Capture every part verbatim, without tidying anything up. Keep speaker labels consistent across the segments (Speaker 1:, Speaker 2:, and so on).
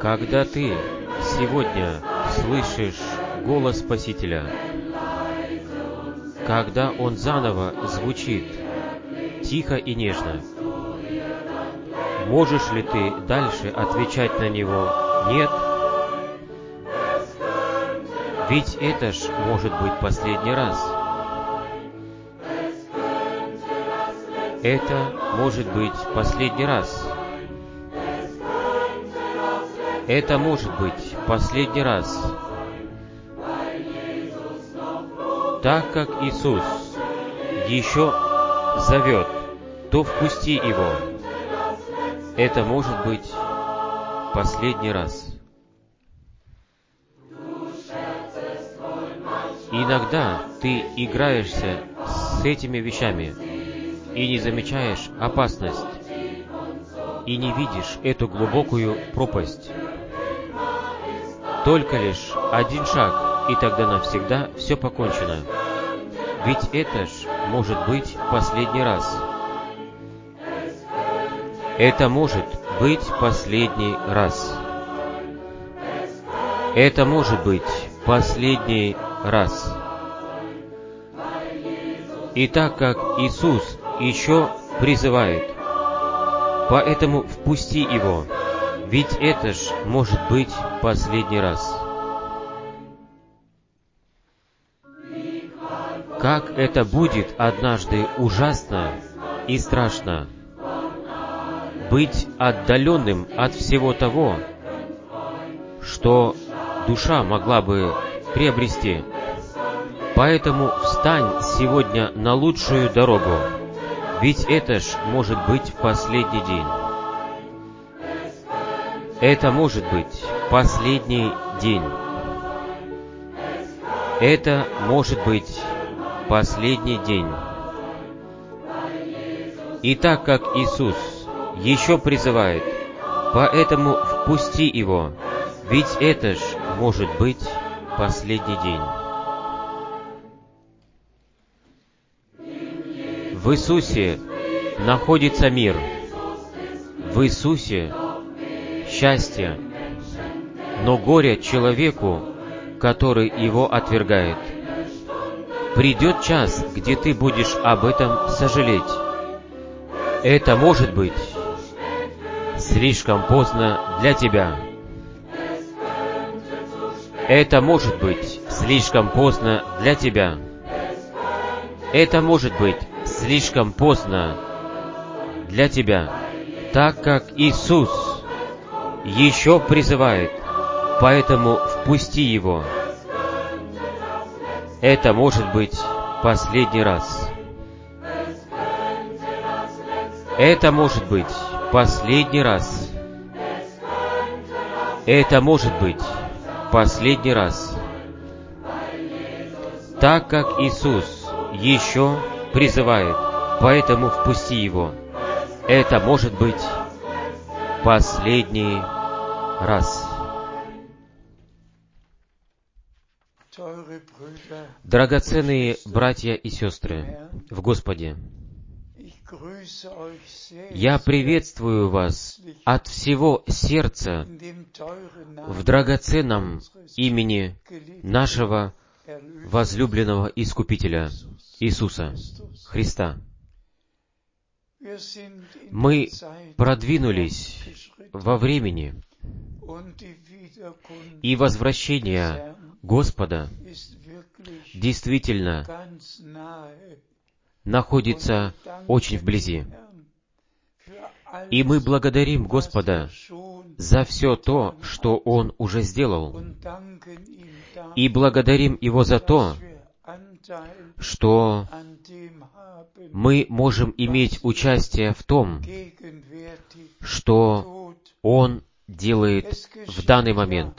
Speaker 1: Когда ты сегодня слышишь голос Спасителя, когда Он заново звучит, тихо и нежно, можешь ли ты дальше отвечать на него «нет»? Ведь это ж может быть последний раз. Это может быть последний раз. Это может быть последний раз. Так как Иисус еще зовет, то впусти Его. Это может быть последний раз. Иногда ты играешься с этими вещами и не замечаешь опасность, и не видишь эту глубокую пропасть. Только лишь один шаг, и тогда навсегда все покончено. Ведь это ж может быть последний раз. Это может быть последний раз. Это может быть последний раз. И так как Иисус еще призывает, поэтому впусти Его, ведь это ж может быть последний раз. Как это будет однажды ужасно и страшно, быть отдаленным от всего того, что душа могла бы приобрести. Поэтому встань сегодня на лучшую дорогу, ведь это ж может быть последний день. Это может быть последний день. Это может быть последний день. И так как Иисус еще призывает, поэтому впусти Его, ведь это ж может быть последний день. В Иисусе находится мир. В Иисусе счастье. Но горе человеку, который Его отвергает. Придет час, где ты будешь об этом сожалеть. Это может быть слишком поздно для тебя. Это может быть слишком поздно для тебя. Это может быть слишком поздно для тебя, так как Иисус еще призывает, поэтому впусти Его. Это может быть последний раз. Это может быть последний раз. Это может быть последний раз. Так как Иисус еще призывает, поэтому впусти Его. Это может быть последний раз. Драгоценные братья и сестры в Господе, я приветствую вас от всего сердца в драгоценном имени нашего возлюбленного Искупителя Иисуса Христа. Мы продвинулись во времени, и возвращение Господа действительно находится очень вблизи. И мы благодарим Господа за все то, что Он уже сделал, и благодарим Его за то, что мы можем иметь участие в том, что Он делает в данный момент.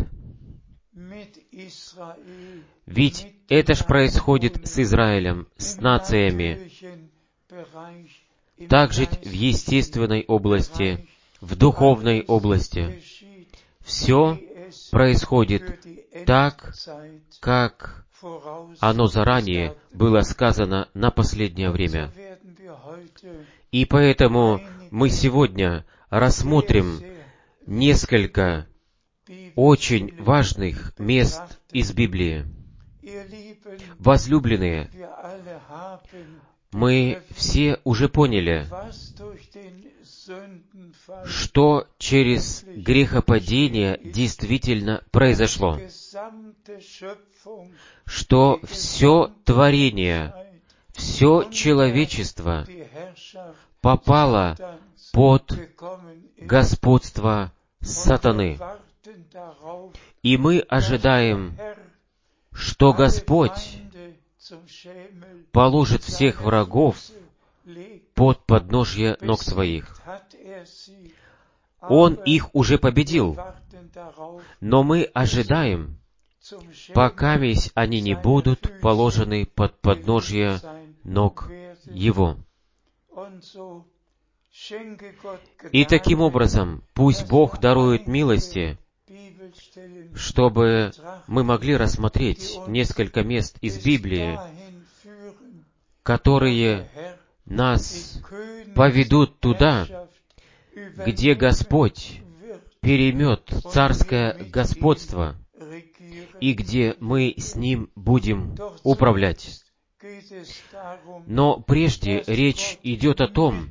Speaker 1: Ведь это ж происходит с Израилем, с нациями, также в естественной области, в духовной области. Все происходит так, как оно заранее было сказано на последнее время. И поэтому мы сегодня рассмотрим несколько очень важных мест из Библии. Возлюбленные, мы все уже поняли, что через грехопадение действительно произошло, что все творение, все человечество попало под господство сатаны. И мы ожидаем, что Господь положит всех врагов под подножье ног Своих. Он их уже победил, но мы ожидаем, покаместь они не будут положены под подножье ног Его. И таким образом, пусть Бог дарует милости, чтобы мы могли рассмотреть несколько мест из Библии, которые нас поведут туда, где Господь переймет царское господство, и где мы с Ним будем управлять. Но прежде речь идет о том,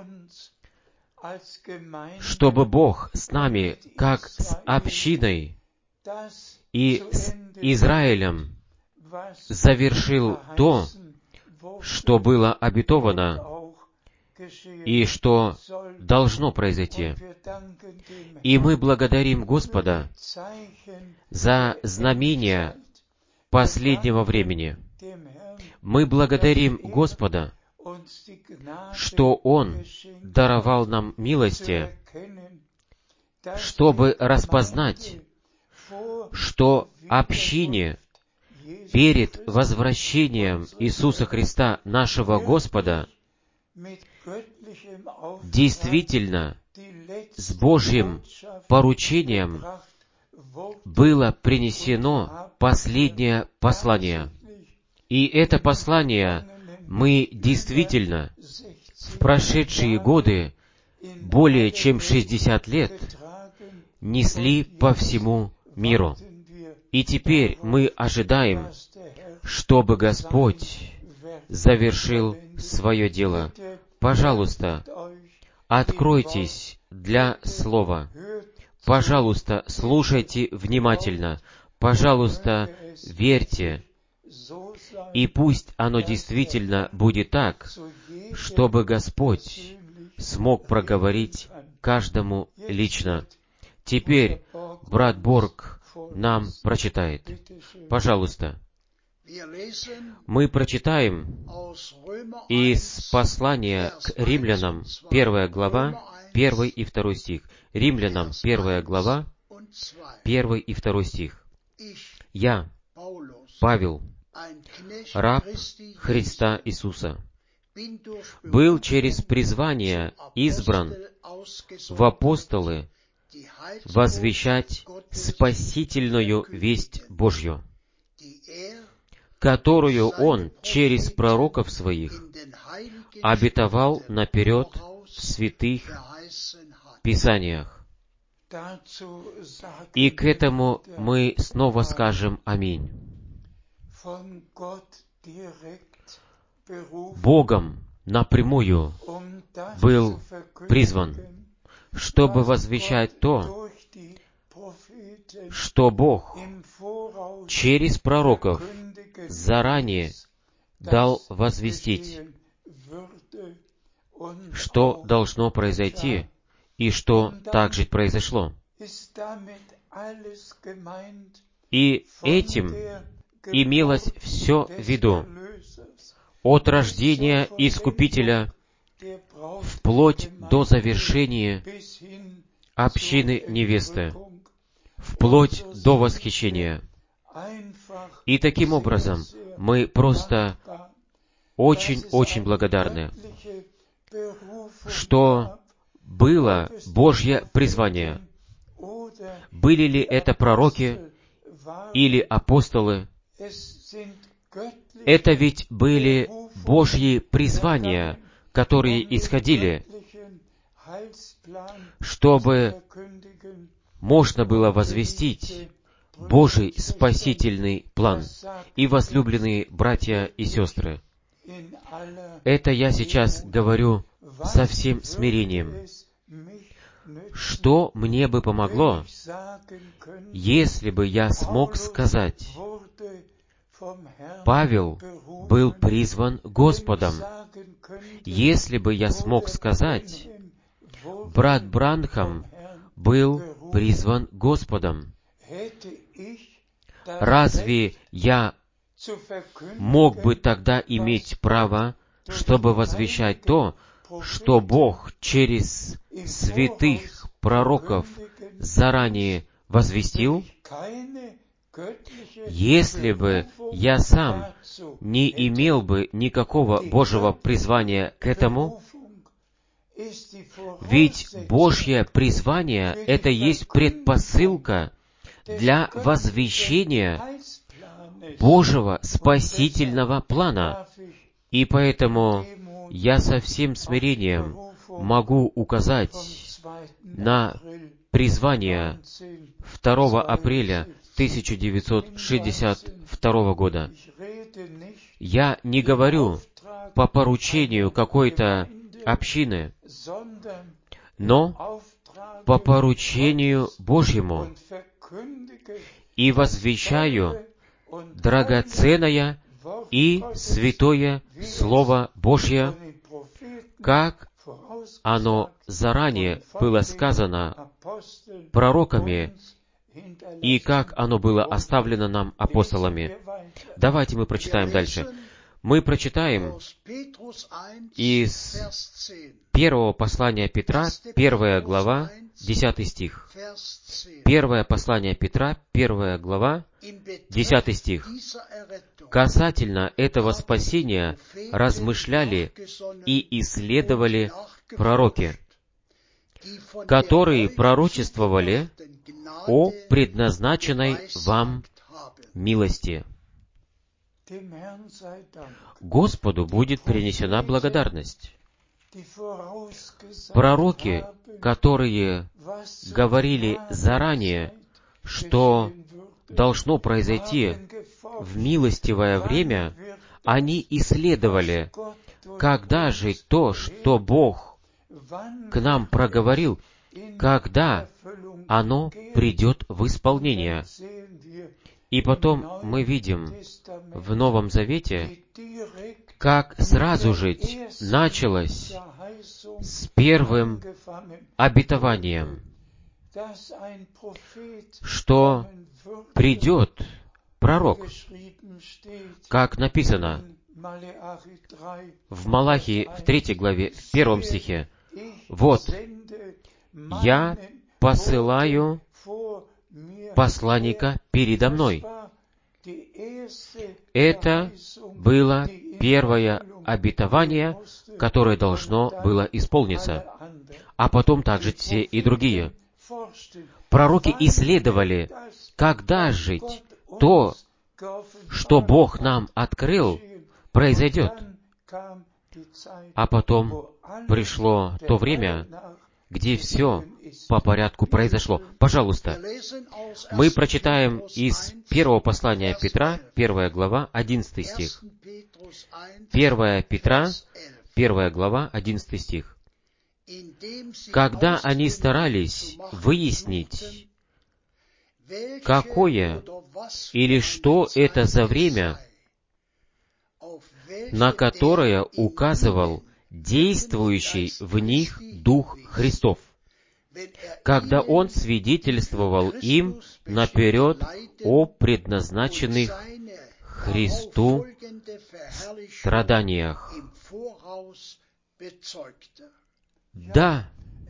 Speaker 1: чтобы Бог с нами, как с общиной и с Израилем, завершил то, что было обетовано и что должно произойти. И мы благодарим Господа за знамения последнего времени. Мы благодарим Господа, что Он даровал нам милости, чтобы распознать, что общине перед возвращением Иисуса Христа, нашего Господа, действительно с Божьим поручением было принесено последнее послание. И это послание мы действительно в прошедшие годы, более чем шестьдесят лет, несли по всему миру. И теперь мы ожидаем, чтобы Господь завершил свое дело. Пожалуйста, откройтесь для Слова. Пожалуйста, слушайте внимательно. Пожалуйста, верьте. И пусть оно действительно будет так, чтобы Господь смог проговорить каждому лично. Теперь брат Борг нам прочитает. Пожалуйста. Мы прочитаем из послания к римлянам, первая глава, первый и второй стих. Римлянам, первая глава, первый и второй стих. «Я, Павел, раб Христа Иисуса, был через призвание избран в апостолы возвещать спасительную весть Божью, которую Он через пророков Своих обетовал наперед в святых Писаниях». И к этому мы снова скажем «Аминь». Богом напрямую был призван, чтобы возвещать то, что Бог через пророков заранее дал возвестить, что должно произойти и что также произошло. И этим имелось все в виду, от рождения Искупителя вплоть до завершения общины невесты, вплоть до восхищения. И таким образом мы просто очень-очень благодарны, что было Божье призвание. Были ли это пророки или апостолы? Это ведь были Божьи призвания, которые исходили, чтобы можно было возвестить Божий спасительный план. И, возлюбленные братья и сестры, это я сейчас говорю со всем смирением. Что мне бы помогло, если бы я смог сказать: Павел был призван Господом? Если бы я смог сказать: брат Бранхам был призван Господом? Разве я мог бы тогда иметь право, чтобы возвещать то, что Бог через святых пророков заранее возвестил? Если бы я сам не имел бы никакого Божьего призвания к этому, ведь Божье призвание — это есть предпосылка для возвещения Божьего спасительного плана. И поэтому я со всем смирением могу указать на призвание второго апреля тысяча девятьсот шестьдесят второго года. Я не говорю по поручению какой-то общины, но по поручению Божьему, и возвещаю драгоценное и святое Слово Божье, как оно заранее было сказано пророками и как оно было оставлено нам апостолами. Давайте мы прочитаем дальше. Мы прочитаем из первого послания Петра, первая глава, десятый стих. Первое послание Петра, первая глава, десятый стих. «Касательно этого спасения размышляли и исследовали пророки, которые пророчествовали о предназначенной вам милости». Господу будет принесена благодарность. Пророки, которые говорили заранее, что должно произойти в милостивое время, они исследовали, когда же то, что Бог к нам проговорил, когда оно придет в исполнение. И потом мы видим в Новом Завете, как сразу же началось с первым обетованием, что придет пророк, как написано в Малахии, в третьей главе, в первом стихе. «Вот, я посылаю посланника передо мной». Это было первое обетование, которое должно было исполниться, а потом также все и другие. Пророки исследовали, когда же то, что Бог нам открыл, произойдет. А потом пришло то время, где все по порядку произошло. Пожалуйста, мы прочитаем из первого послания Петра, первая глава, одиннадцатый стих. Первая Петра, первая глава, одиннадцатый стих. «Когда они старались выяснить, какое или что это за время, на которое указывал действующий в них Дух Христов, когда Он свидетельствовал им наперед о предназначенных Христу страданиях». Да,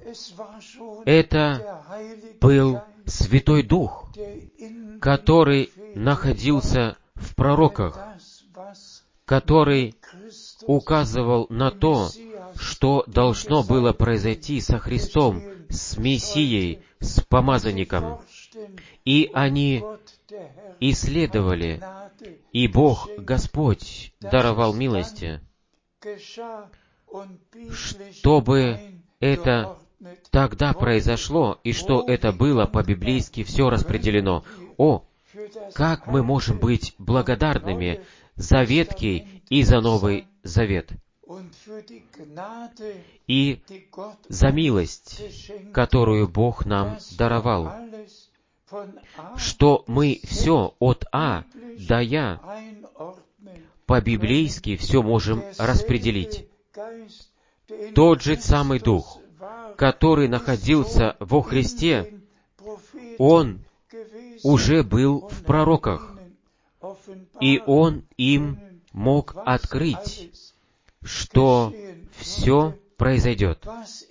Speaker 1: это был Святой Дух, который находился в пророках, который указывал на то, что должно было произойти со Христом, с Мессией, с помазанником. И они исследовали, и Бог, Господь, даровал милости, чтобы это тогда произошло, и что это было по-библейски все распределено. О, как мы можем быть благодарными за Ветхий и за Новый Завет, и за милость, которую Бог нам даровал, что мы все от А до Я по-библейски все можем распределить. Тот же самый Дух, который находился во Христе, Он уже был в пророках, и Он им мог открыть, что все произойдет,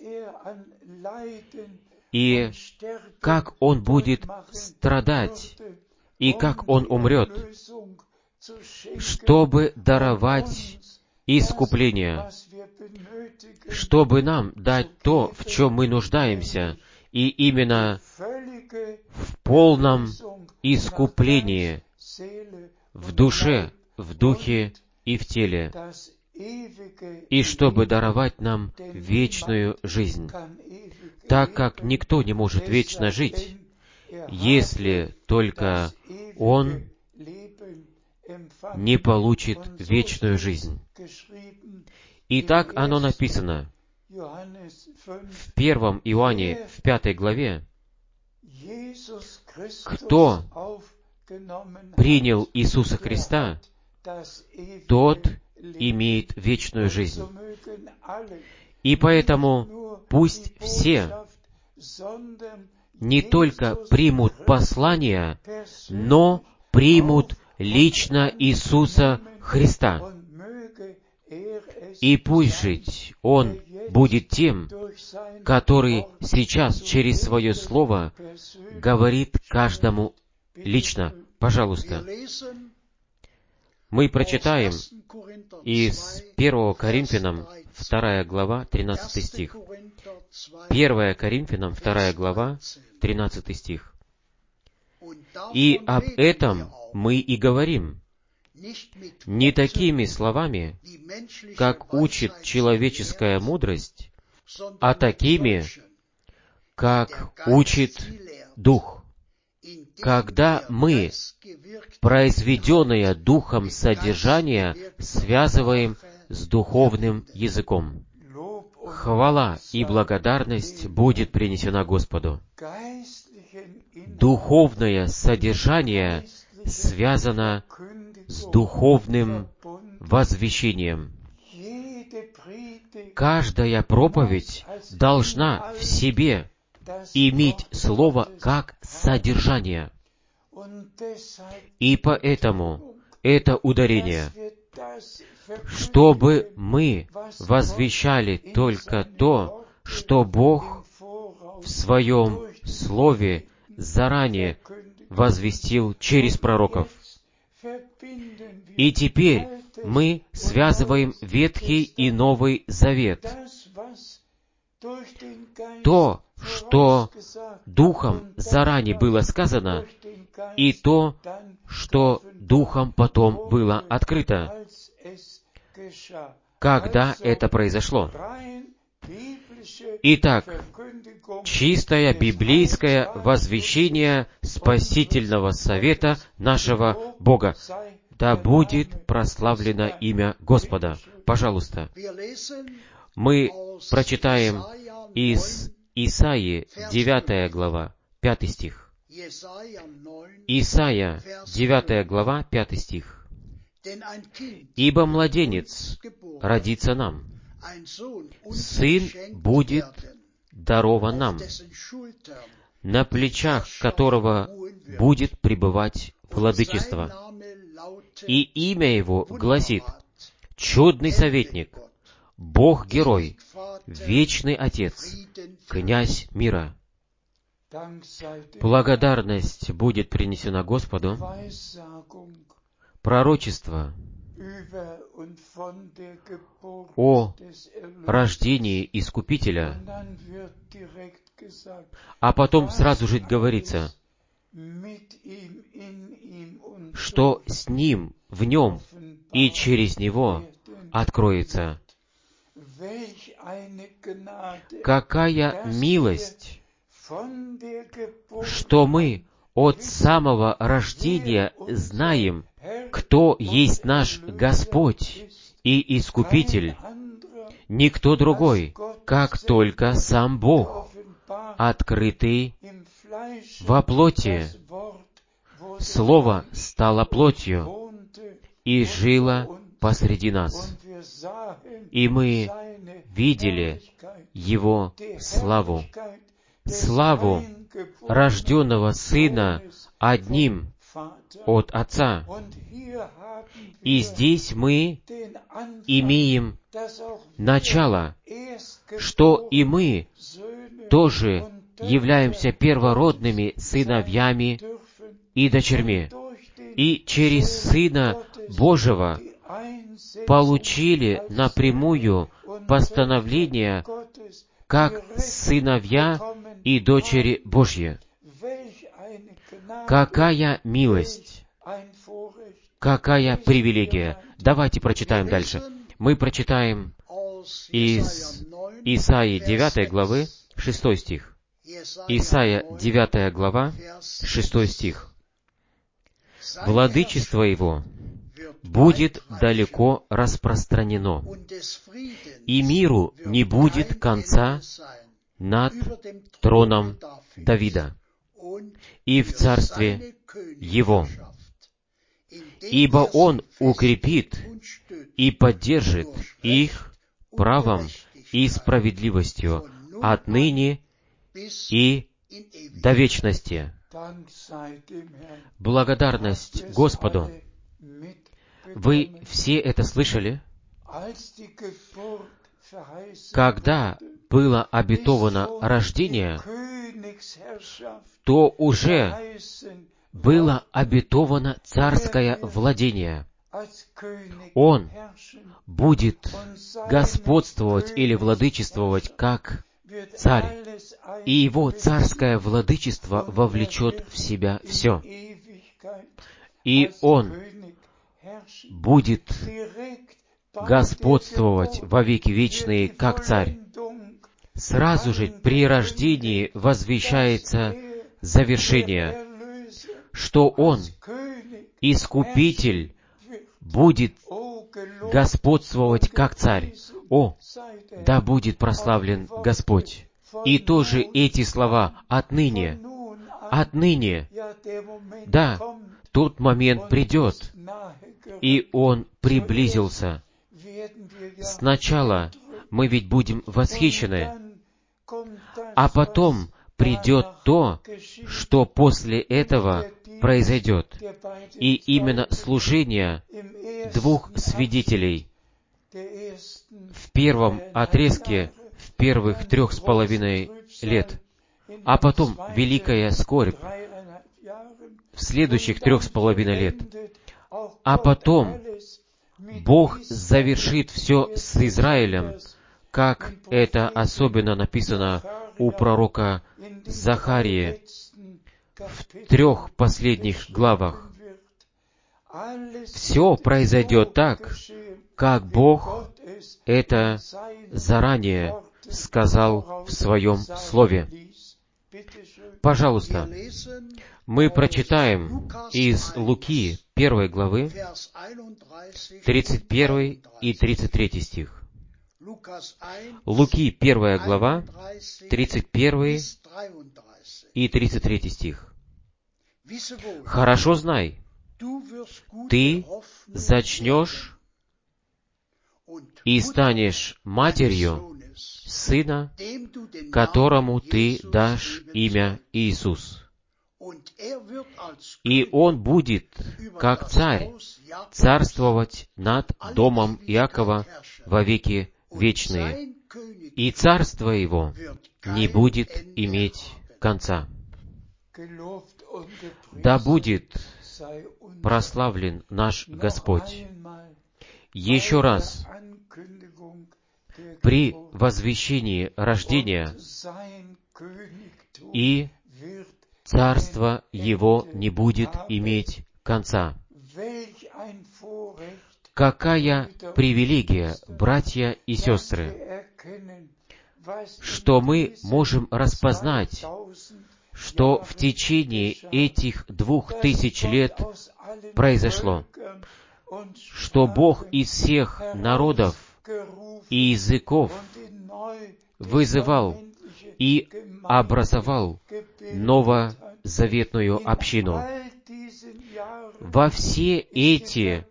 Speaker 1: и как Он будет страдать, и как Он умрет, чтобы даровать искупление, чтобы нам дать то, в чем мы нуждаемся, и именно в полном искуплении в душе, в духе и в теле, и чтобы даровать нам вечную жизнь, так как никто не может вечно жить, если только он не получит вечную жизнь. И так оно написано в первом Иоанне, в пятой главе: «Кто принял Иисуса Христа, тот имеет вечную жизнь». И поэтому пусть все не только примут послание, но примут лично Иисуса Христа. И пусть жить Он будет тем, который сейчас через свое Слово говорит каждому лично. Пожалуйста. Мы прочитаем из первого Коринфянам, вторая глава, тринадцатый стих. первое Коринфянам, вторая глава, тринадцатый стих. «И об этом мы и говорим, не такими словами, как учит человеческая мудрость, а такими, как учит Дух, когда мы произведенное Духом содержание связываем с духовным языком». Хвала и благодарность будет принесена Господу. Духовное содержание связано с духовным возвещением. Каждая проповедь должна в себе иметь слово как содержание. И поэтому это ударение, чтобы мы возвещали только то, что Бог в Своем Слове заранее возвестил через пророков. И теперь мы связываем Ветхий и Новый Завет. То, что Духом заранее было сказано, и то, что Духом потом было открыто. Когда это произошло? Итак, чистое библейское возвещение спасительного совета нашего Бога. Да будет прославлено имя Господа. Пожалуйста. Мы прочитаем из Исаии, девятая глава, пятый стих. Исайя, девятая глава, пятый стих. «Ибо младенец родится нам, сын будет дарован нам, на плечах которого будет пребывать владычество. И имя его гласит: Чудный советник, Бог-герой, Вечный Отец, Князь мира». Благодарность будет принесена Господу. Пророчество о рождении Искупителя, а потом сразу же говорится, что с Ним, в Нем и через Него откроется. какая милость, что мы от самого рождения знаем, кто есть наш Господь и Искупитель, никто другой, как только сам Бог, открытый во плоти. Слово стало плотью и жило посреди нас, и мы видели Его славу, славу рожденного Сына одним от Отца. И здесь мы имеем начало, что и мы тоже являемся первородными сыновьями и дочерьми, и через Сына Божьего получили напрямую постановление как сыновья и дочери Божьи. Какая милость! Какая привилегия! Давайте прочитаем дальше. Мы прочитаем из Исаии девятой главы, шестой стих. Исайя девятая глава, шестой стих. «Владычество Его будет далеко распространено, и миру не будет конца над троном Давида и в царстве Его, ибо Он укрепит и поддержит их правом и справедливостью отныне и до вечности». Благодарность Господу. Вы все это слышали? Когда было обетовано рождение, то уже было обетовано царское владение. Он будет господствовать или владычествовать как царь, и его царское владычество вовлечет в себя все. И он будет господствовать во веки вечные как царь. Сразу же при рождении возвещается завершение, что он, Искупитель, будет господствовать как царь. О, да будет прославлен Господь! И тоже эти слова «отныне», «отныне», да, тот момент придет, и Он приблизился. Сначала мы ведь будем восхищены, а потом придет то, что после этого произойдет. И именно служение двух свидетелей в первом отрезке, в первых трех с половиной лет, а потом великая скорбь в следующих трех с половиной лет, а потом Бог завершит все с Израилем, как это особенно написано у пророка Захарии в трех последних главах. Все произойдет так, как Бог это заранее сказал в Своем Слове. Пожалуйста, мы прочитаем из Луки первой главы, тридцать первый и тридцать третий стих. Луки первая глава, тридцать первый и тридцать третий стих. «Хорошо знай, ты зачнешь и станешь матерью сына, которому ты дашь имя Иисус. И он будет, как царь, царствовать над домом Иакова во веки вечные, и царство его не будет иметь конца». Да будет прославлен наш Господь. Еще раз, при возвещении рождения и царство Его не будет иметь конца. Какая привилегия, братья и сестры, что мы можем распознать, что в течение этих двух тысяч лет произошло, что Бог из всех народов и языков вызывал и образовал новозаветную общину. Во все эти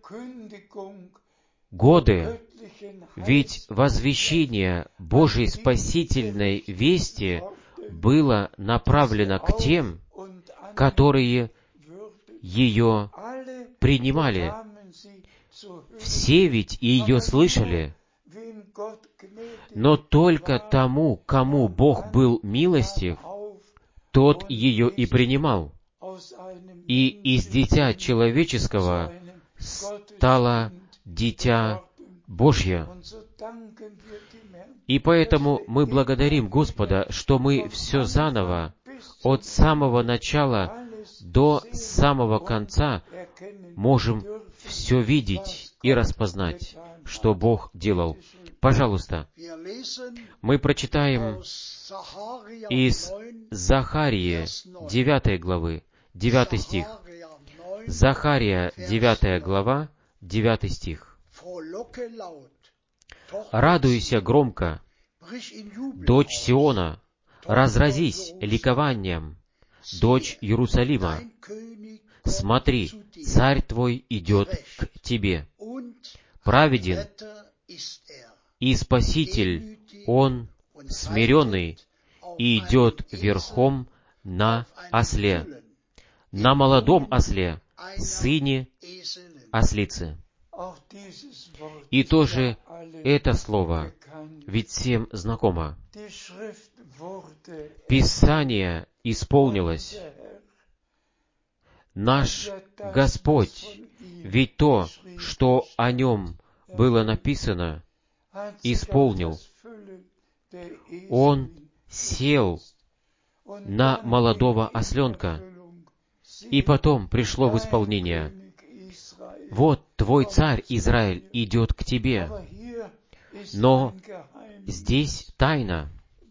Speaker 1: годы ведь возвещение Божьей спасительной вести было направлено к тем, которые ее принимали. Все ведь ее слышали, но только тому, кому Бог был милостив, тот ее и принимал. И из дитя человеческого стало дитя Божье. И поэтому мы благодарим Господа, что мы все заново, от самого начала до самого конца, можем все видеть и распознать, что Бог делал. Пожалуйста, мы прочитаем из Захарии девятой главы, девятый стих. Захария девятая глава, девятый стих. «Радуйся громко, дочь Сиона, разразись ликованием, дочь Иерусалима. Смотри, царь твой идет к тебе. Праведен и спаситель он, смиренный, и идет верхом на осле, на молодом осле, сыне ослицы». И тоже это слово ведь всем знакомо. Писание исполнилось. Наш Господь, ведь то, что о Нем было написано, исполнил. Он сел на молодого осленка, и потом пришло в исполнение: «Вот твой царь Израиль идет к тебе». Но здесь тайна.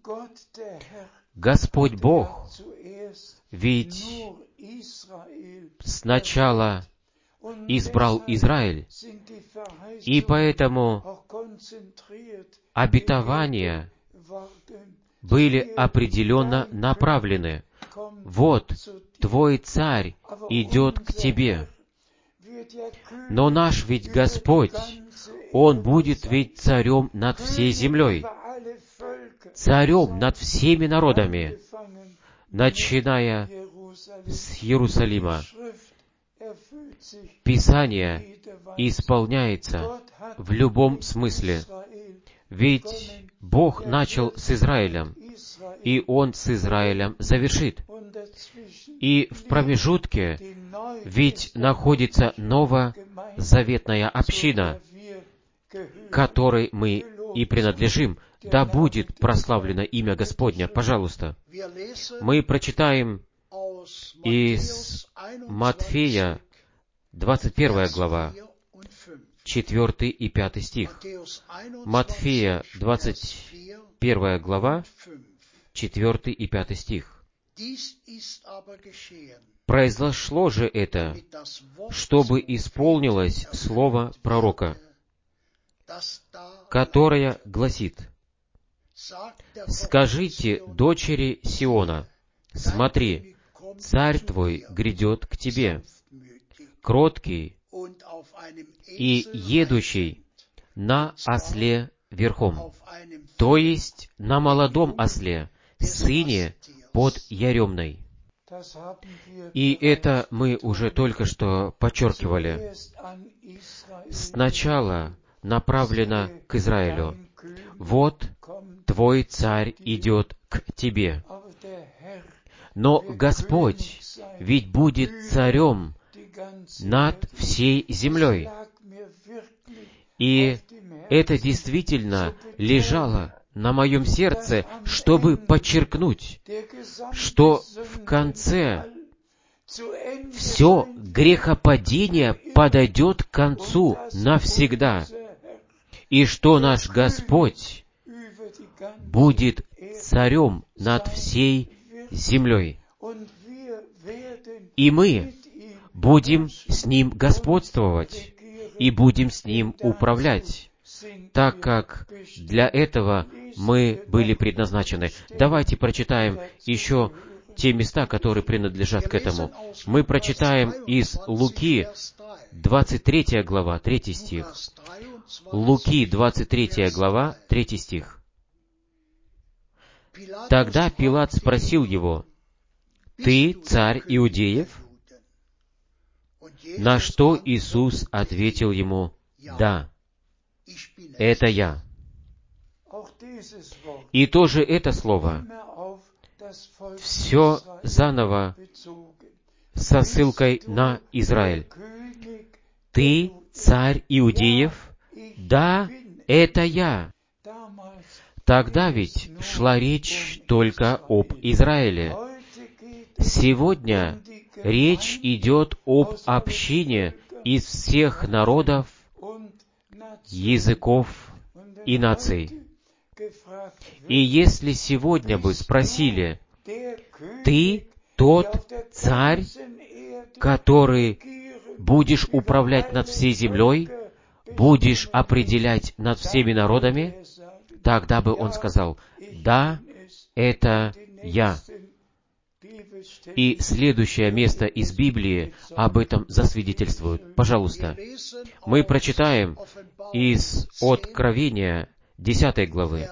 Speaker 1: Господь Бог ведь сначала избрал Израиль, и поэтому обетования были определенно направлены. «Вот твой царь идет к тебе». Но наш ведь Господь, Он будет ведь царем над всей землей, царем над всеми народами, начиная с Иерусалима. Писание исполняется в любом смысле. Ведь Бог начал с Израилем, и Он с Израилем завершит. И в промежутке ведь находится новозаветная община, которой мы и принадлежим. Да будет прославлено имя Господня. Пожалуйста. Мы прочитаем из Матфея, двадцать первая глава, четвертый и пятый стих. Матфея, двадцать первая глава, четвертый и пятый стих. «Произошло же это, чтобы исполнилось слово пророка, которое гласит: «Скажите дочери Сиона, смотри, царь твой грядет к тебе, кроткий и едущий на осле верхом, то есть на молодом осле, сыне под яремной». И это мы уже только что подчеркивали. Сначала направлено к Израилю: «Вот твой царь идет к тебе». Но Господь ведь будет царем над всей землей. И это действительно лежало на моем сердце, чтобы подчеркнуть, что в конце все грехопадение подойдет к концу навсегда, и что наш Господь будет царем над всей землей. И мы будем с Ним господствовать и будем с Ним управлять, так как для этого мы были предназначены. Давайте прочитаем еще те места, которые принадлежат к этому. Мы прочитаем из Луки, двадцать третья глава, третий стих. Луки, двадцать третья глава, третий стих. Тогда Пилат спросил его: «Ты царь иудеев?» На что Иисус ответил ему: «Да, это я». И тоже это слово все заново со ссылкой на Израиль. «Ты царь иудеев?» «Да, это я». Тогда ведь шла речь только об Израиле. Сегодня речь идет об общине из всех народов, языков и наций. И если сегодня бы спросили: «Ты тот царь, который будешь управлять над всей землей, будешь определять над всеми народами?» Тогда бы он сказал: «Да, это я». И следующее место из Библии об этом засвидетельствует. Пожалуйста, мы прочитаем из Откровения десятой главы,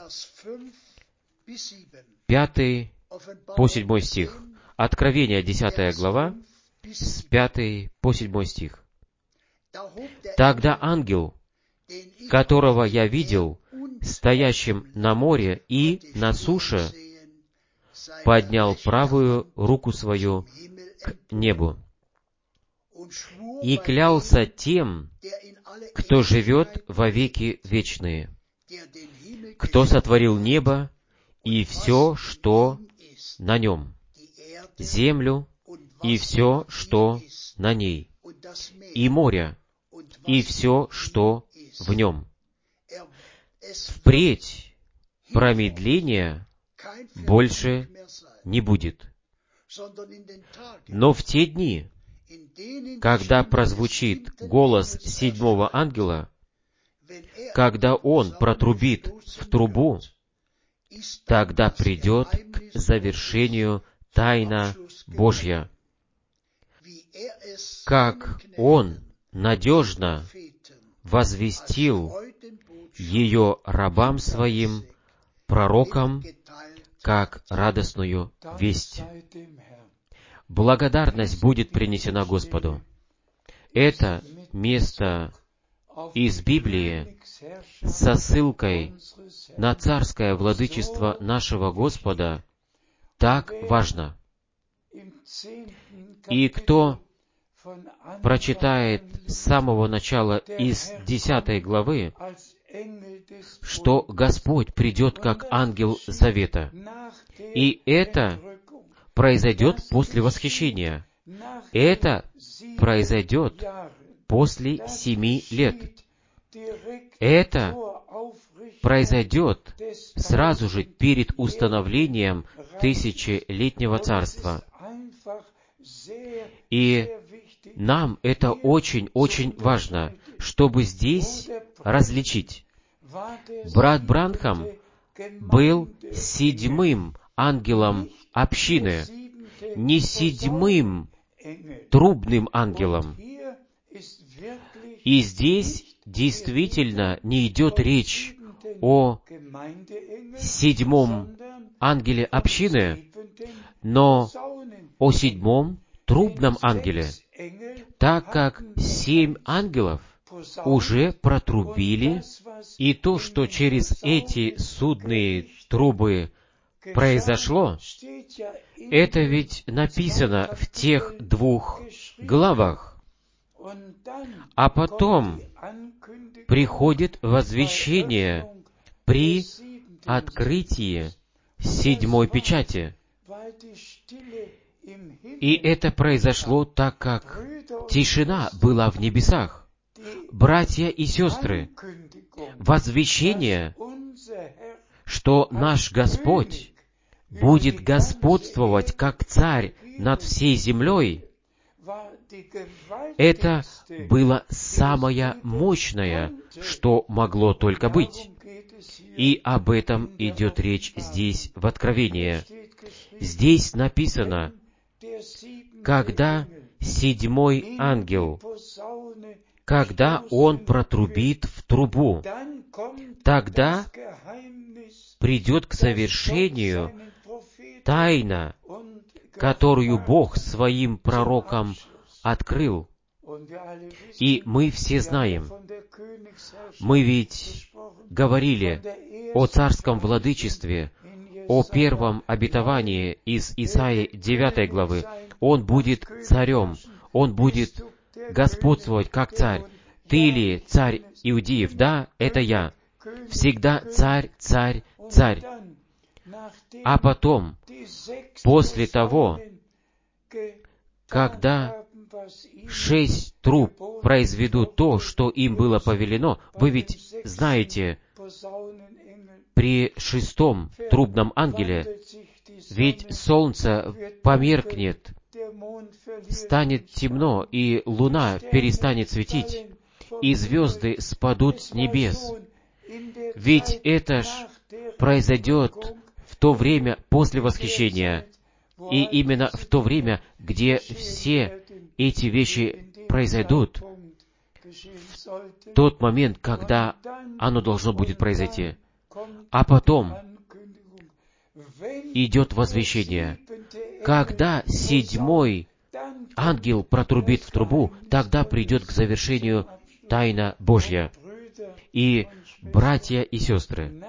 Speaker 1: пятый по седьмой стих. Откровение десятая глава, с пятого по седьмой стих. «Тогда ангел, которого я видел, стоящим на море и на суше, поднял правую руку свою к небу и клялся тем, кто живет во веки вечные, кто сотворил небо и все, что на нем, землю и все, что на ней, и море и все, что в нем. Впредь промедления больше не будет. Но в те дни, когда прозвучит голос седьмого ангела, когда он протрубит в трубу, тогда придет к завершению тайна Божья, как он надежно возвестил ее рабам своим, пророкам, как радостную весть. Благодарность будет принесена Господу. Это место из Библии со ссылкой на царское владычество нашего Господа так важно. И кто прочитает с самого начала из десятой главы, что Господь придет как ангел завета. И это произойдет после восхищения. Это произойдет после семи лет. Это произойдет сразу же перед установлением тысячелетнего царства. И нам это очень-очень важно, чтобы здесь различить. Брат Бранхам был седьмым ангелом общины, не седьмым трубным ангелом. И здесь действительно не идет речь о седьмом ангеле общины, но о седьмом трубном ангеле, так как семь ангелов уже протрубили, и то, что через эти судные трубы произошло, это ведь написано в тех двух главах. А потом приходит возвещение при открытии седьмой печати. И это произошло так, как тишина была в небесах. Братья и сестры, возвещение, что наш Господь будет господствовать как царь над всей землей, это было самое мощное, что могло только быть. И об этом идет речь здесь, в Откровении. Здесь написано, когда седьмой ангел, когда он протрубит в трубу, тогда придет к совершению тайна, которую Бог своим пророкам открыл. И мы все знаем, мы ведь говорили о царском владычестве, о первом обетовании из Исаии девятой главы. Он будет царем, он будет господствовать как царь. Ты ли царь Иудеев? Да, это я. Всегда царь, царь, царь. А потом, после того, когда шесть труб произведут то, что им было повелено, вы ведь знаете, при шестом трубном ангеле, ведь солнце померкнет, станет темно, и луна перестанет светить, и звезды спадут с небес. Ведь это ж произойдет в то время после восхищения, и именно в то время, где все эти вещи произойдут, в тот момент, когда оно должно будет произойти. А потом идет возвещение. Когда седьмой ангел протрубит в трубу, тогда придет к завершению тайна Божья. И, братья и сестры,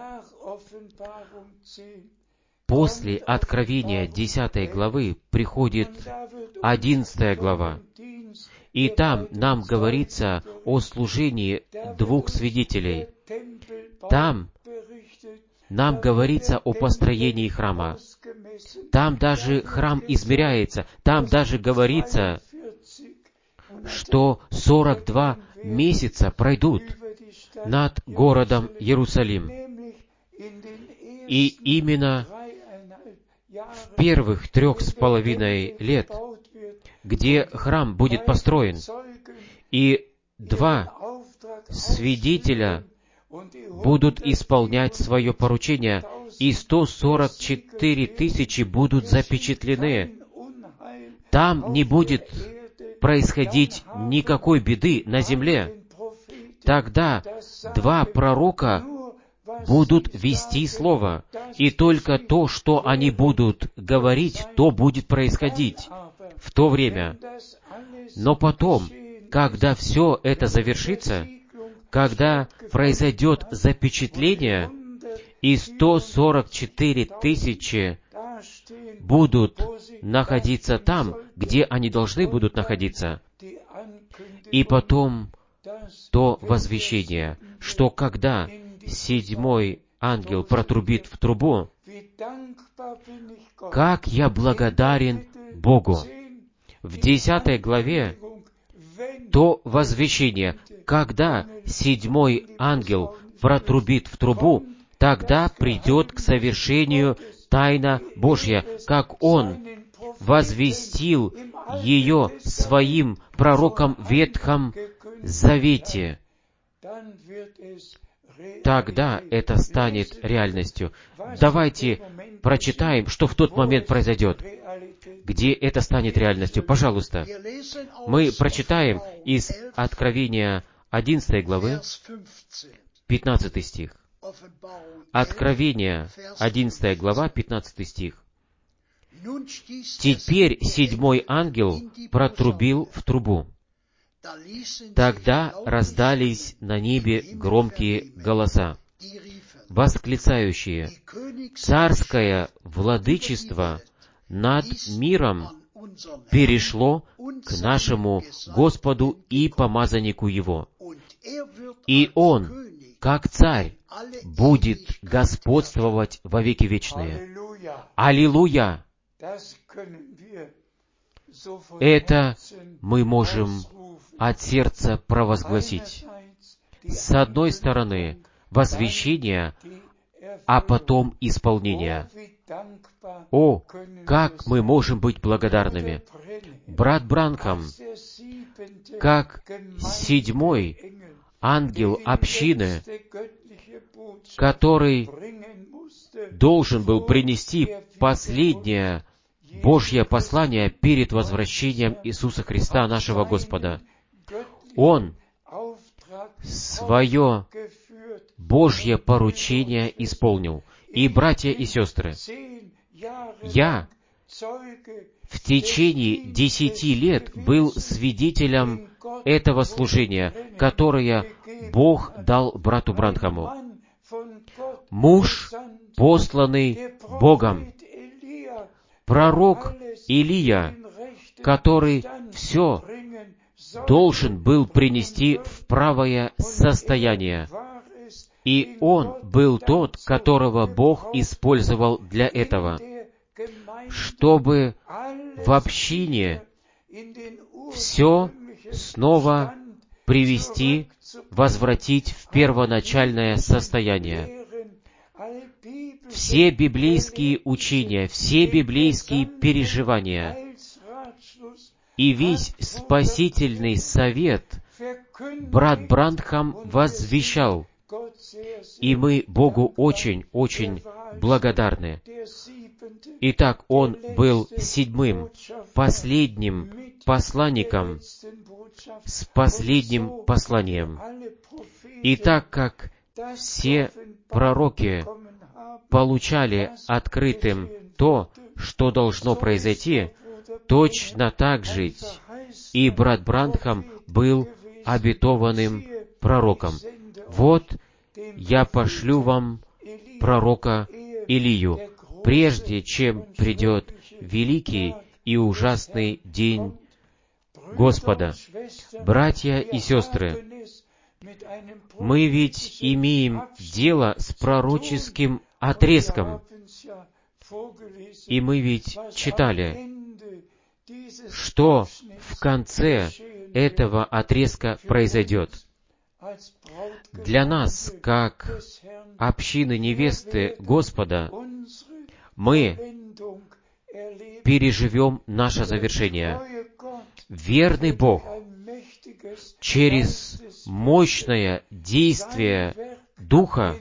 Speaker 1: после Откровения десятой главы приходит одиннадцатая глава, и там нам говорится о служении двух свидетелей. Там нам говорится о построении храма. Там даже храм измеряется. Там даже говорится, что сорок два месяца пройдут над городом Иерусалим. И именно в первых трех с половиной лет, где храм будет построен, и два свидетеля будут исполнять свое поручение, и сто сорок четыре тысячи будут запечатлены. Там не будет происходить никакой беды на земле. Тогда два пророка будут вести слово, и только то, что они будут говорить, то будет происходить в то время. Но потом, когда все это завершится, когда произойдет запечатление, и сто сорок четыре тысячи будут находиться там, где они должны будут находиться. И потом то возвещение, что когда седьмой ангел протрубит в трубу, как я благодарен Богу. В десятой главе то возвещение, когда седьмой ангел протрубит в трубу, тогда придет к совершению тайна Божья, как Он возвестил ее своим пророкам в Ветхом Завете. Тогда это станет реальностью. Давайте прочитаем, что в тот момент произойдет, где это станет реальностью. Пожалуйста, мы прочитаем из Откровения одиннадцатой главы, пятнадцатый стих. Откровение, одиннадцатая глава, пятнадцатый стих. «Теперь седьмой ангел протрубил в трубу. Тогда раздались на небе громкие голоса, восклицающие: «Царское владычество над миром перешло к нашему Господу и помазаннику Его, и Он, как царь, будет господствовать во веки вечные». Аллилуйя! Это мы можем от сердца провозгласить. С одной стороны, возвещение а потом исполнение. О, как мы можем быть благодарными! Брат Бранхам, как седьмой ангел общины, который должен был принести последнее Божье послание перед возвращением Иисуса Христа, нашего Господа. Он свое Божье поручение исполнил. И, братья и сестры, я в течение десяти лет был свидетелем этого служения, которое Бог дал брату Бранхаму. Муж, посланный Богом, пророк Илия, который все должен был принести в правое состояние. И он был тот, которого Бог использовал для этого, чтобы в общине все снова привести, возвратить в первоначальное состояние. Все библейские учения, все библейские переживания и весь спасительный совет брат Бранхам возвещал, и мы Богу очень-очень благодарны. Итак, он был седьмым, последним посланником с последним посланием. И так как все пророки получали открытым то, что должно произойти, точно так же и брат Бранхам был обетованным пророком. Вот я пошлю вам пророка Илию, прежде чем придет великий и ужасный день Господа. Братья и сестры, мы ведь имеем дело с пророческим отрезком, и мы ведь читали, что в конце этого отрезка произойдет. Для нас, как общины невесты Господа, мы переживем наше завершение. Верный Бог через мощное действие Духа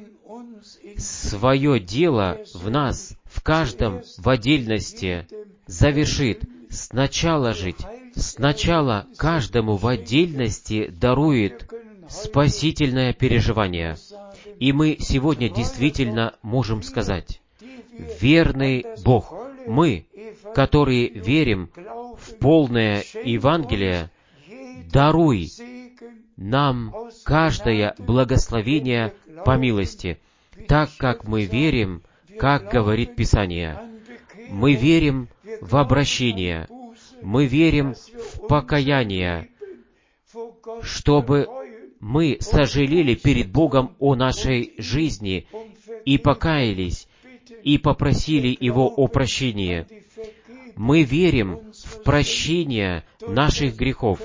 Speaker 1: свое дело в нас, в каждом в отдельности завершит. Сначала жить, сначала каждому в отдельности дарует спасительное переживание. И мы сегодня действительно можем сказать, верный Бог, мы, которые верим в полное Евангелие, даруй нам каждое благословение по милости, так как мы верим, как говорит Писание. Мы верим в обращение, мы верим в покаяние, чтобы мы сожалели перед Богом о нашей жизни и покаялись, и попросили Его о прощении. Мы верим в прощение наших грехов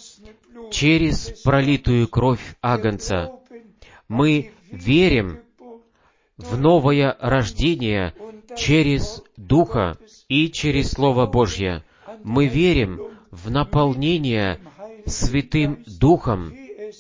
Speaker 1: через пролитую кровь Агнца. Мы верим в новое рождение через Духа и через Слово Божье. Мы верим в наполнение Святым Духом,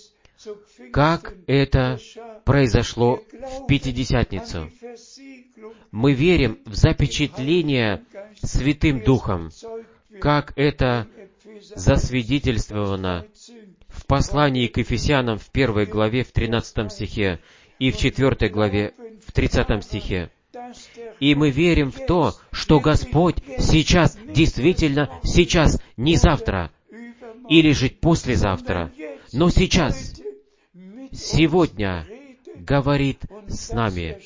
Speaker 1: как это произошло в Пятидесятницу. Мы верим в запечатление Святым Духом, как это засвидетельствовано в послании к Ефесянам в первой главе, в тринадцатом стихе, и в четвертой главе, в тридцатом стихе. И мы верим в то, что Господь сейчас, действительно сейчас, не завтра, или же послезавтра, но сейчас, сегодня говорит с нами,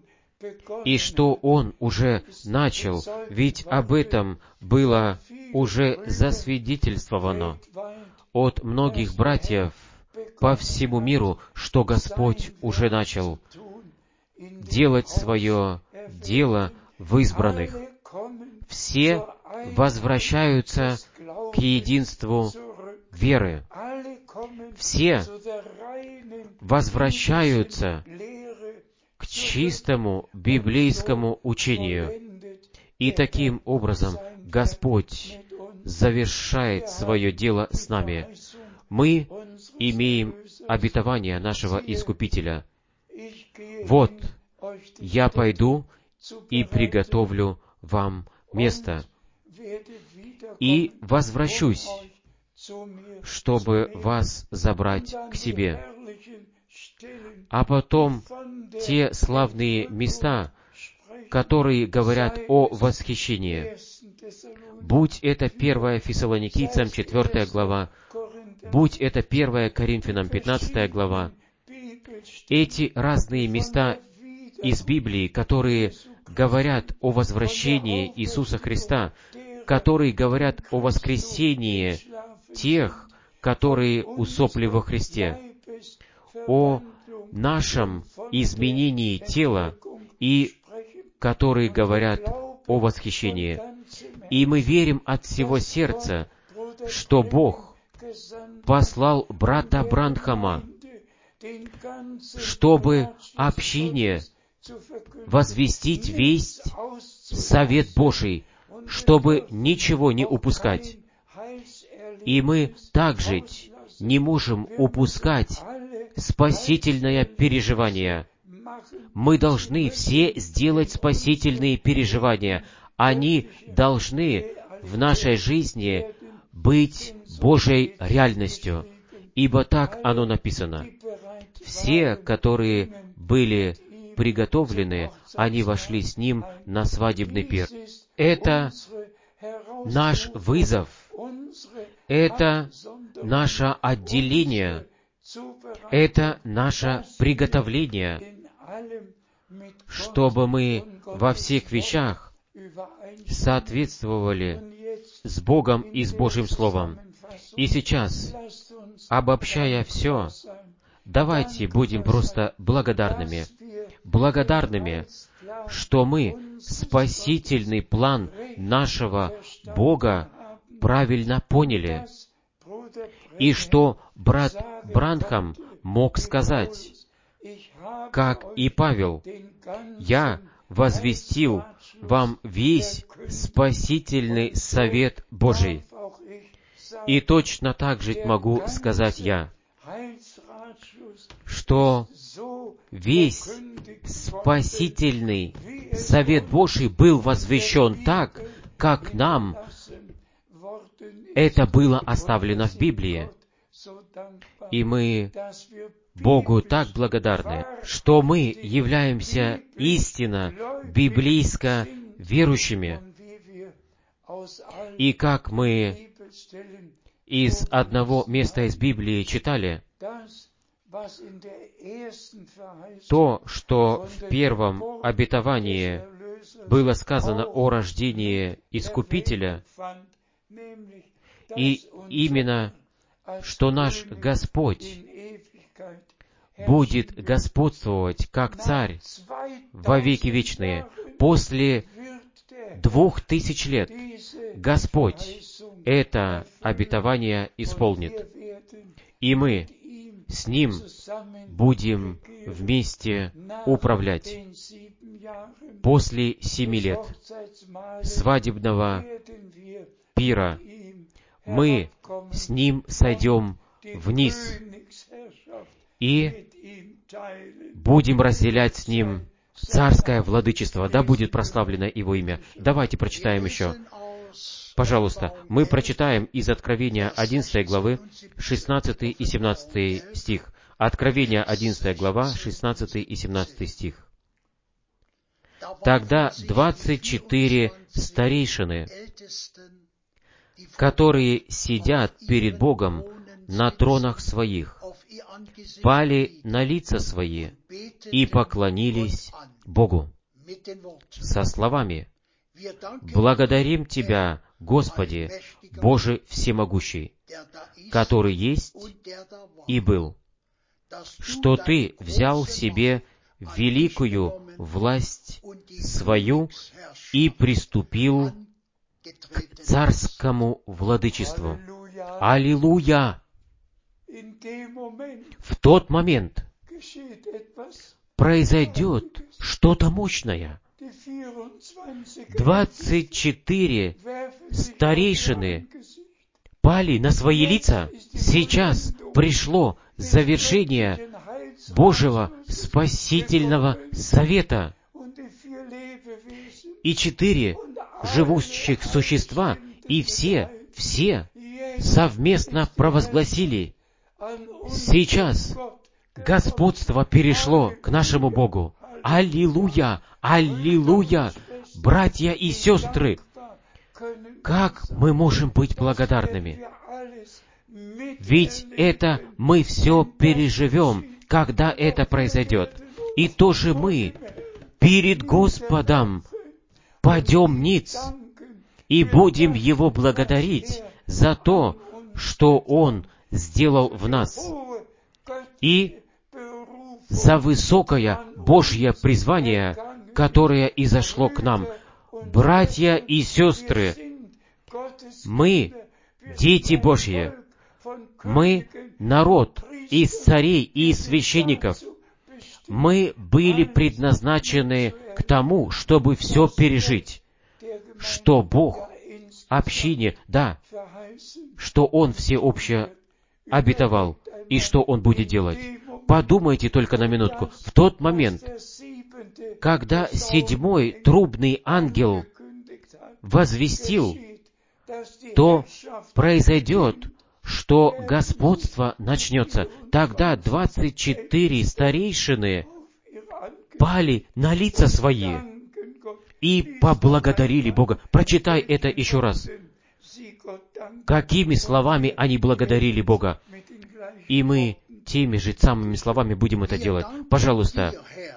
Speaker 1: и что Он уже начал, ведь об этом было уже засвидетельствовано от многих братьев по всему миру, что Господь уже начал делать свое дело в избранных. Все возвращаются к единству веры. Все возвращаются к чистому библейскому учению. И таким образом Господь завершает свое дело с нами. Мы имеем обетование нашего Искупителя. Вот, я пойду и приготовлю вам место, и возвращусь, чтобы вас забрать к себе. А потом те славные места, которые говорят о восхищении, будь это первая Фессалоникийцам четвертая глава, будь это первая Коринфянам пятнадцатая глава, эти разные места из Библии, которые говорят о возвращении Иисуса Христа, которые говорят о воскресении тех, которые усопли во Христе, о нашем изменении тела, и которые говорят о восхищении. И мы верим от всего сердца, что Бог послал брата Бранхама, чтобы общине возвестить весть, совет Божий, чтобы ничего не упускать. И мы также не можем упускать спасительное переживание. Мы должны все сделать спасительные переживания. Они должны в нашей жизни быть Божьей реальностью, ибо так оно написано. Все, которые были приготовлены, они вошли с Ним на свадебный пир. Это наш вызов, это наше отделение, это наше приготовление, чтобы мы во всех вещах соответствовали с Богом и с Божьим Словом. И сейчас, обобщая все, давайте будем просто благодарными. Благодарными, что мы спасительный план нашего Бога правильно поняли, и что брат Бранхам мог сказать, как и Павел: «Я возвестил вам весь спасительный совет Божий». И точно так же могу сказать я, что весь спасительный совет Божий был возвещен так, как нам это было оставлено в Библии. И мы Богу так благодарны, что мы являемся истинно библейско верующими. И как мы из одного места из Библии читали, то, что в первом обетовании было сказано о рождении Искупителя, и именно, что наш Господь будет господствовать как Царь во веки вечные. После двух тысяч лет Господь это обетование исполнит. И мы с Ним будем вместе управлять. После семи лет свадебного пира мы с Ним сойдем вниз и будем разделять с Ним царское владычество. Да будет прославлено Его имя. Давайте прочитаем еще. Пожалуйста, мы прочитаем из Откровения одиннадцатой главы, шестнадцатый и семнадцатый стих. Откровение одиннадцатая глава, шестнадцатый и семнадцатый стих. «Тогда двадцать четыре старейшины, которые сидят перед Богом на тронах своих, пали на лица свои и поклонились Богу со словами: «Благодарим Тебя, Господи, Боже Всемогущий, который есть и был, что Ты взял себе великую власть свою и приступил к царскому владычеству». Аллилуйя! В тот момент произойдет что-то мощное. Двадцать четыре старейшины пали на свои лица. Сейчас пришло завершение Божьего спасительного совета. И четыре живущих существа, и все, все совместно провозгласили: сейчас господство перешло к нашему Богу. Аллилуйя! Аллилуйя! Братья и сестры, как мы можем быть благодарными? Ведь это мы все переживем, когда это произойдет. И тоже мы перед Господом падем ниц и будем Его благодарить за то, что Он сделал в нас, и за высокое Божье призвание, которое изошло к нам. Братья и сестры, мы дети Божьи, мы народ из царей и из священников. Мы были предназначены к тому, чтобы все пережить, что Бог общине, да, что Он всеобще обетовал, и что Он будет делать. Подумайте только на минутку. В тот момент, когда седьмой трубный ангел возвестил, то произойдет, что господство начнется. Тогда двадцать четыре старейшины пали на лица свои и поблагодарили Бога. Прочитай это еще раз. Какими словами они благодарили Бога? И мы теми же самыми словами будем это делать. Пожалуйста,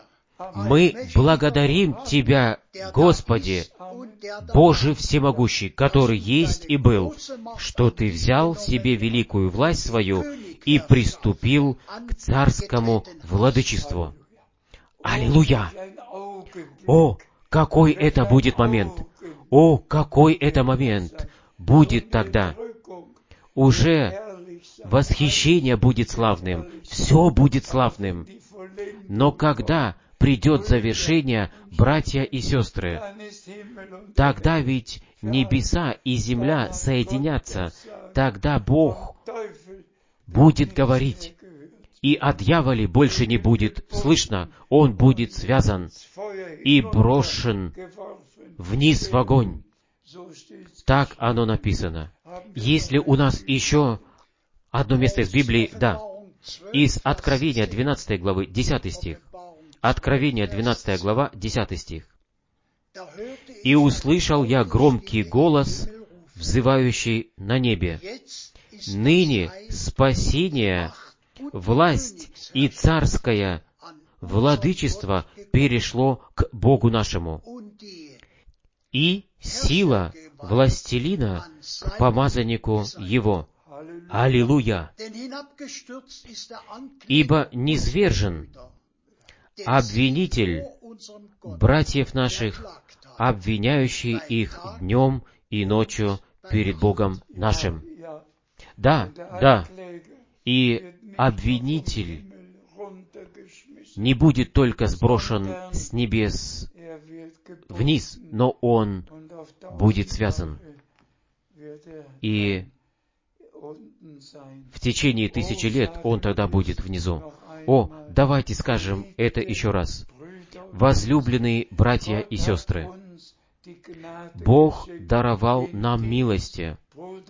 Speaker 1: мы благодарим Тебя, Господи, Боже Всемогущий, который есть и был, что Ты взял себе великую власть свою и приступил к царскому владычеству. Аллилуйя! О, какой это будет момент! О, какой это момент будет тогда! Уже восхищение будет славным, все будет славным. Но когда придет завершение, братья и сестры, тогда ведь небеса и земля соединятся, тогда Бог будет говорить, и о дьяволе больше не будет слышно, он будет связан и брошен вниз в огонь. Так оно написано. Если у нас еще одно место из Библии, да, из Откровения двенадцатой главы, десятый стих. Откровение двенадцатая глава, десятый стих. «И услышал я громкий голос, взывающий на небе: ныне спасение, власть и царское владычество перешло к Богу нашему, и сила властелина к помазаннику Его». Аллилуйя! «Ибо низвержен обвинитель братьев наших, обвиняющий их днем и ночью перед Богом нашим». Да, да, и обвинитель не будет только сброшен с небес вниз, но он будет связан. И в течение тысячи лет он тогда будет внизу. О, давайте скажем это еще раз. Возлюбленные братья и сестры, Бог даровал нам милости,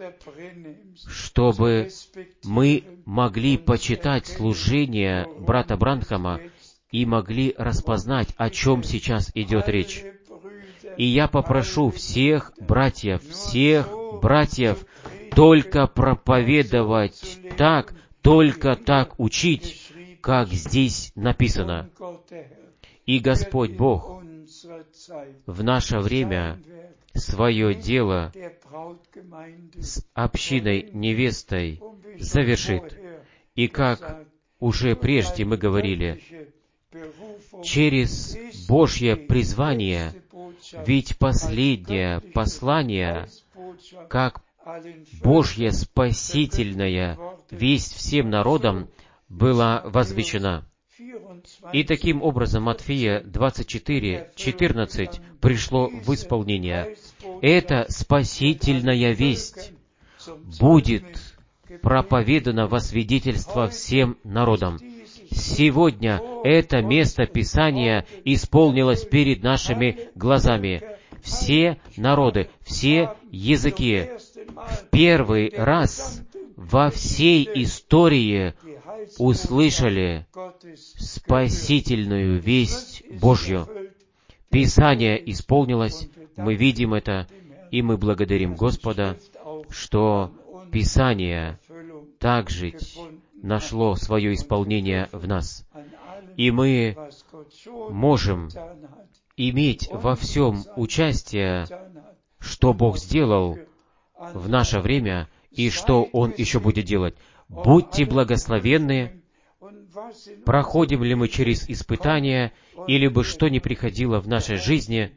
Speaker 1: чтобы мы могли почитать служение брата Бранхама и могли распознать, о чем сейчас идет речь. И я попрошу всех братьев, всех братьев только проповедовать так, только так учить, как здесь написано. И Господь Бог в наше время свое дело с общиной невестой завершит. И как уже прежде мы говорили, через Божье призвание, ведь последнее послание, как Божья спасительная весть всем народам, была возвещена. И таким образом Матфея двадцать четыре, четырнадцать пришло в исполнение. Это спасительная весть будет проповедана во свидетельство всем народам. Сегодня это место Писания исполнилось перед нашими глазами. Все народы, все языки в первый раз во всей истории услышали спасительную весть Божью. Писание исполнилось, мы видим это, и мы благодарим Господа, что Писание также нашло свое исполнение в нас. И мы можем иметь во всем участие, что Бог сделал в наше время и что Он еще будет делать. Будьте благословенны, проходим ли мы через испытания, или бы что ни приходило в нашей жизни,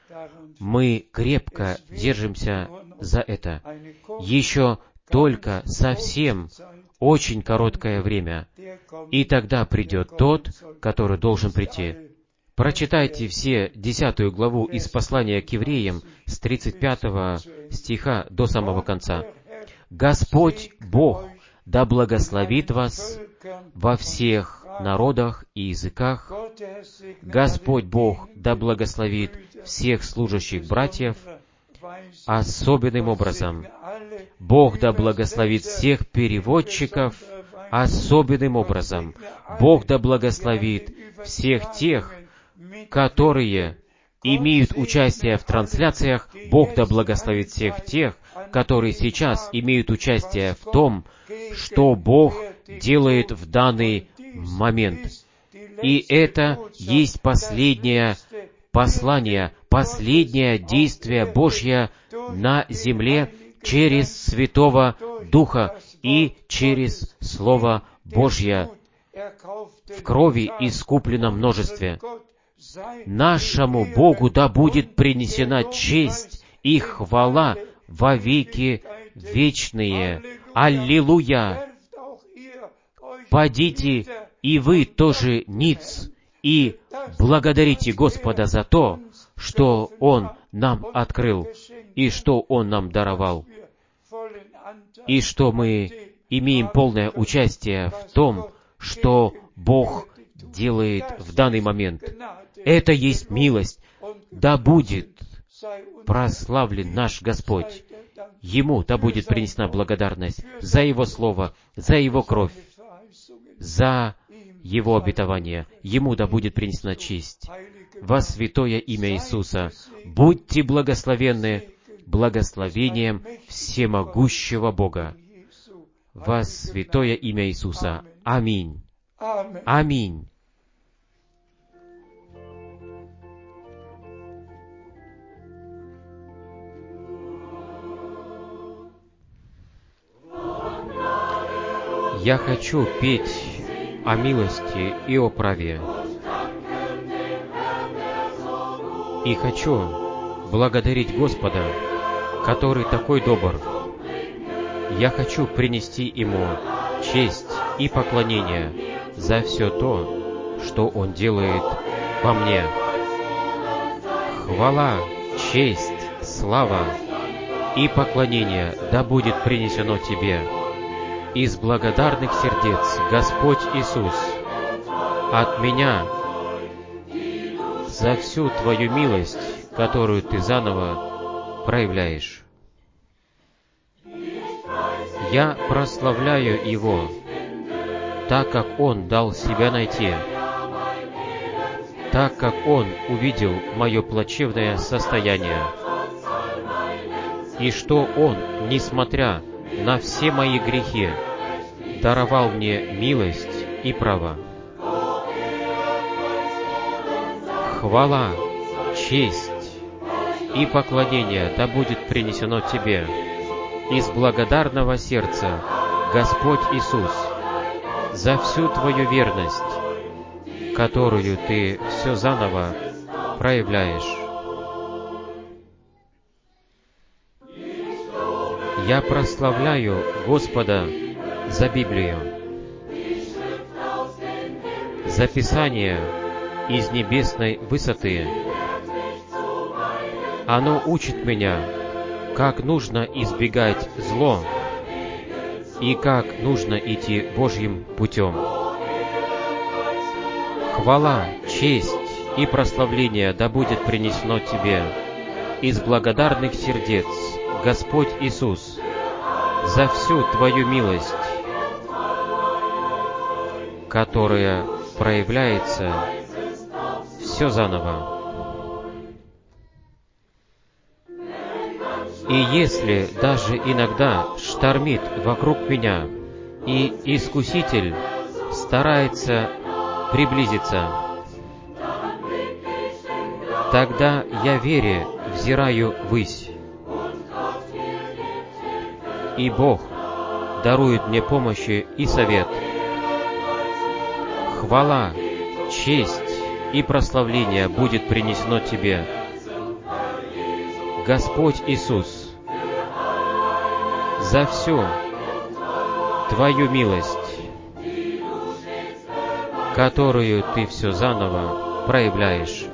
Speaker 1: мы крепко держимся за это. Еще только совсем очень короткое время, и тогда придет тот, который должен прийти. Прочитайте все десятую главу из послания к евреям с тридцать пятого стиха до самого конца. «Господь Бог да благословит вас во всех народах и языках. Господь Бог да благословит всех служащих братьев особенным образом. Бог да благословит всех переводчиков особенным образом. Бог да благословит всех тех, которые имеют участие в трансляциях. Бог да благословит всех тех, которые сейчас имеют участие в том, что Бог делает в данный момент. И это есть последнее послание, последнее действие Божье на земле через Святого Духа и через Слово Божье в крови искупленном множестве. Нашему Богу да будет принесена честь и хвала во веки вечные. Аллилуйя! Падите и вы тоже ниц, и благодарите Господа за то, что Он нам открыл, и что Он нам даровал, и что мы имеем полное участие в том, что Бог делает в данный момент. Это есть милость. Да будет прославлен наш Господь. Ему да будет принесена благодарность за Его Слово, за Его кровь, за Его обетование. Ему да будет принесена честь. Во святое имя Иисуса будьте благословенны благословением всемогущего Бога. Во святое имя Иисуса. Аминь. Аминь. Я хочу петь о милости и о праве. И хочу благодарить Господа, который такой добр. Я хочу принести Ему честь и поклонение за все то, что Он делает во мне. Хвала, честь, слава и поклонение да будет принесено Тебе. Из благодарных сердец, Господь Иисус, от меня за всю Твою милость, которую Ты заново проявляешь. Я прославляю Его, так как Он дал себя найти, так как Он увидел мое плачевное состояние, и что Он, несмотря на все мои грехи, даровал мне милость и право. Хвала, честь и поклонение да будет принесено Тебе из благодарного сердца, Господь Иисус, за всю Твою верность, которую Ты все заново проявляешь. Я прославляю Господа за Библию, за Писание из небесной высоты. Оно учит меня, как нужно избегать зло и как нужно идти Божьим путем. Хвала, честь и прославление да будет принесено Тебе из благодарных сердец, Господь Иисус, за всю Твою милость, которая проявляется все заново. И если даже иногда штормит вокруг меня, и искуситель старается приблизиться, тогда я вере взираю ввысь, и Бог дарует мне помощи и совет. Хвала, честь и прославление будет принесено Тебе, Господь Иисус, за всю Твою милость, которую Ты все заново проявляешь.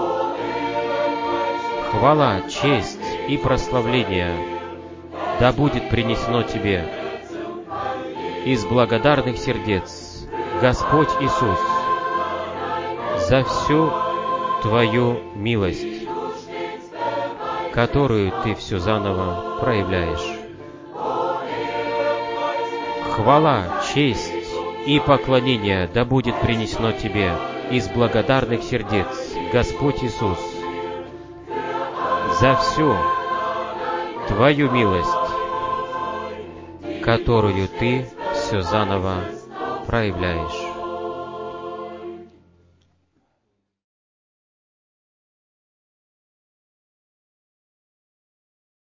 Speaker 1: Хвала, честь и прославление да будет принесено Тебе из благодарных сердец, Господь Иисус, за всю Твою милость, которую Ты все заново проявляешь. Хвала, честь и поклонение да будет принесено Тебе из благодарных сердец, Господь Иисус, за всю Твою милость, которую Ты все заново проявляешь.